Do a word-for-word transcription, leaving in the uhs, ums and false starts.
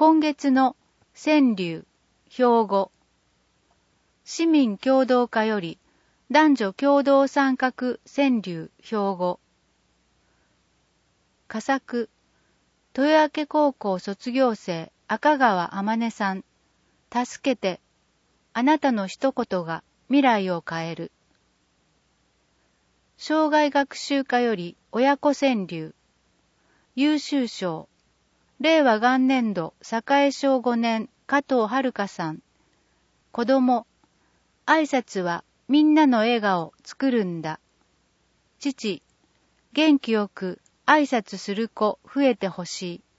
今月の川柳、標語。市民共同課より男女共同参画川柳、標語。佳作、豊明高校卒業生赤川あまねさん。助けて、あなたの一言が未来を変える。生涯学習課より親子川柳。優秀賞。令和元年度栄小ごねん加藤遥さん。子供、挨拶はみんなの笑顔作るんだ。父、元気よく挨拶する子増えてほしい。